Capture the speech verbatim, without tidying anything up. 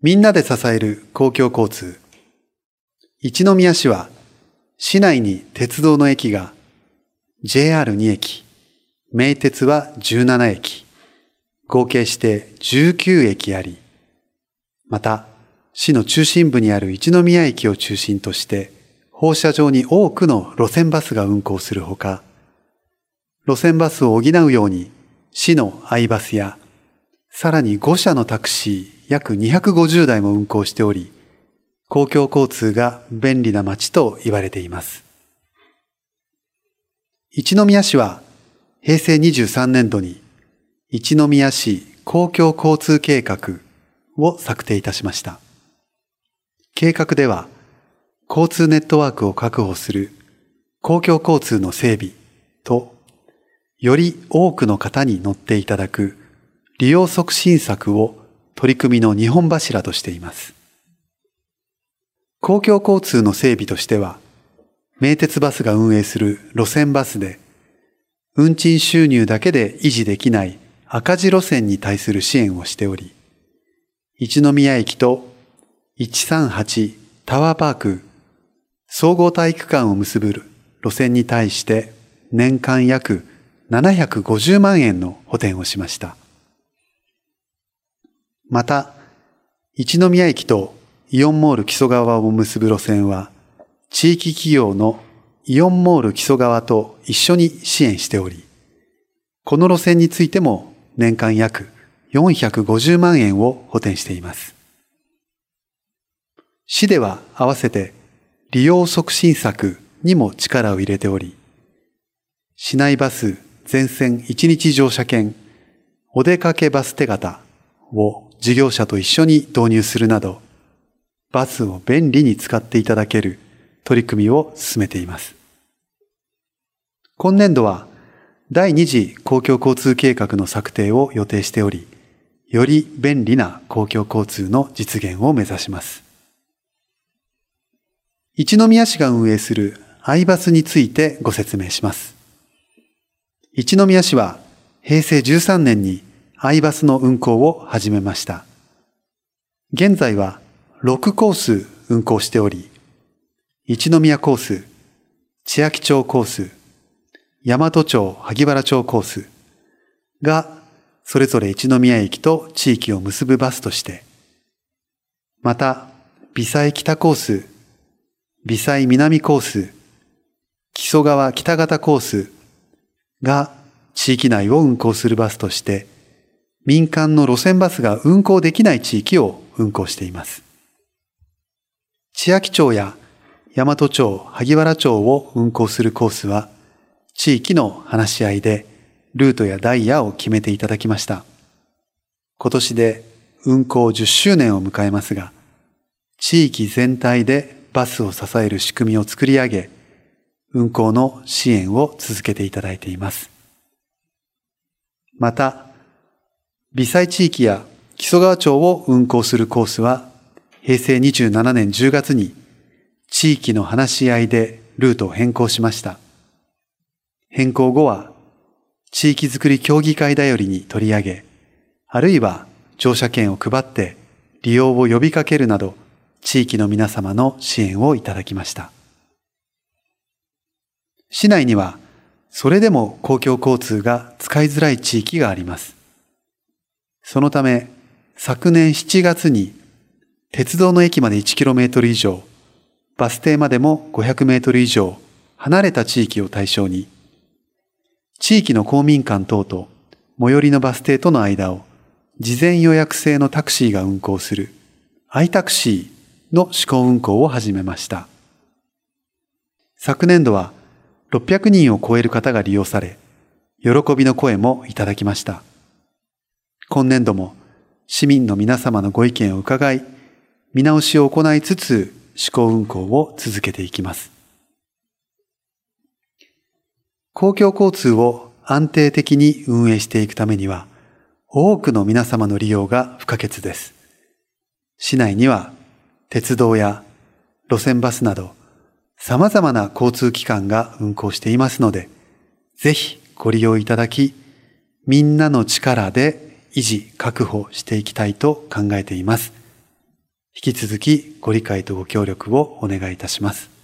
みんなで支える公共交通。一宮市は市内に鉄道の駅が ジェイアールに 駅、名鉄はじゅうなな駅、合計してじゅうきゅう駅あり、また市の中心部にある一宮駅を中心として放射状に多くの路線バスが運行するほか、路線バスを補うように市のアイバスやさらにご社のタクシー約にひゃくごじゅうだいも運行しており、公共交通が便利な街と言われています。一宮市はへいせいにじゅうさんねんどに一宮市公共交通計画を策定いたしました。計画では交通ネットワークを確保する公共交通の整備と、より多くの方に乗っていただく利用促進策を取り組みの二本柱としています。公共交通の整備としては、名鉄バスが運営する路線バスで、運賃収入だけで維持できない赤字路線に対する支援をしており、一宮駅といちさんはちタワーパーク総合体育館を結ぶ路線に対して年間約ななひゃくごじゅうまんえんの補填をしました。また、一宮駅とイオンモール木曽川を結ぶ路線は、地域企業のイオンモール木曽川と一緒に支援しており、この路線についても年間約よんひゃくごじゅうまんえんを補填しています。市では合わせて利用促進策にも力を入れており、市内バス全線いちにち乗車券、お出かけバス手形を事業者と一緒に導入するなど、バスを便利に使っていただける取り組みを進めています。今年度はだいに次公共交通計画の策定を予定しており、より便利な公共交通の実現を目指します。一宮市が運営するアイバスについてご説明します。一宮市はへいせいじゅうさんねんにアイバスの運行を始めました。現在はろくコース運行しており、一宮コース、千秋町コース、大和町萩原町コースがそれぞれ一宮駅と地域を結ぶバスとして、また微細北コース、微細南コース、木曽川北方コースが地域内を運行するバスとして、民間の路線バスが運行できない地域を運行しています。千秋町や大和町、萩原町を運行するコースは、地域の話し合いでルートやダイヤを決めていただきました。今年で運行じゅっしゅうねんを迎えますが、地域全体でバスを支える仕組みを作り上げ、運行の支援を続けていただいています。また、微細地域や木曽川町を運行するコースは、へいせいにじゅうななねんじゅうがつに地域の話し合いでルートを変更しました。変更後は、地域づくり協議会だよりに取り上げ、あるいは乗車券を配って利用を呼びかけるなど、地域の皆様の支援をいただきました。市内には、それでも公共交通が使いづらい地域があります。そのため、昨年しちがつに、鉄道の駅までいちキロメートル以上、バス停までもごひゃくメートル以上離れた地域を対象に、地域の公民館等と最寄りのバス停との間を事前予約制のタクシーが運行するアイタクシーの試行運行を始めました。昨年度はろっぴゃくにんを超える方が利用され、喜びの声もいただきました。今年度も市民の皆様のご意見を伺い、見直しを行いつつ試行運行を続けていきます。公共交通を安定的に運営していくためには、多くの皆様の利用が不可欠です。市内には鉄道や路線バスなど様々な交通機関が運行していますので、ぜひご利用いただき、みんなの力で維持確保していきたいと考えています。 引き続きご理解とご協力をお願いいたします。